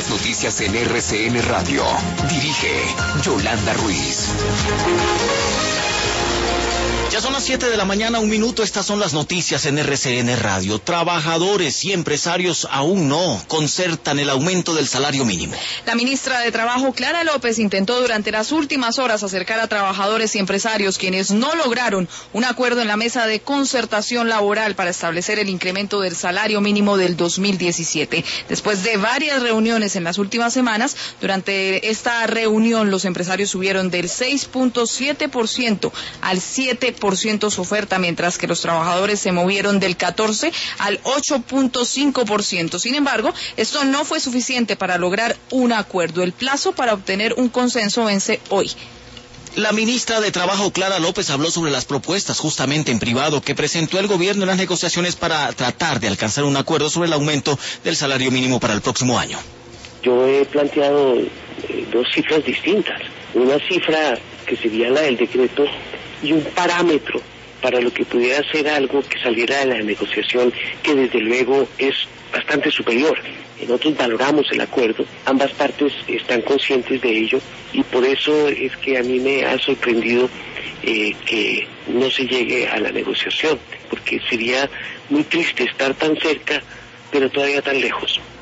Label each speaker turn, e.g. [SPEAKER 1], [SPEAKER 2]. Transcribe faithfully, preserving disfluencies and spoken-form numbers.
[SPEAKER 1] Las noticias en R C N Radio. Dirige Yolanda Ruiz.
[SPEAKER 2] Ya son las siete de la mañana, un minuto. Estas son las noticias en R C N Radio. Trabajadores y empresarios aún no concertan el aumento del salario mínimo.
[SPEAKER 3] La ministra de Trabajo, Clara López, intentó durante las últimas horas acercar a trabajadores y empresarios, quienes no lograron un acuerdo en la mesa de concertación laboral para establecer el incremento del salario mínimo del dos mil diecisiete. Después de varias reuniones en las últimas semanas, durante esta reunión los empresarios subieron del seis punto siete por ciento al siete por ciento su oferta, mientras que los trabajadores se movieron del catorce al ocho punto cinco por ciento. Sin embargo, esto no fue suficiente para lograr un acuerdo. El plazo para obtener un consenso vence hoy.
[SPEAKER 2] La ministra de Trabajo, Clara López, habló sobre las propuestas justamente en privado que presentó el gobierno en las negociaciones para tratar de alcanzar un acuerdo sobre el aumento del salario mínimo para el próximo año.
[SPEAKER 4] Yo he planteado eh, dos cifras distintas. Una cifra que sería la del decreto y un parámetro para lo que pudiera ser algo que saliera de la negociación, que desde luego es bastante superior. Nosotros valoramos el acuerdo, ambas partes están conscientes de ello, y por eso es que a mí me ha sorprendido eh, que no se llegue a la negociación, porque sería muy triste estar tan cerca, pero todavía tan lejos.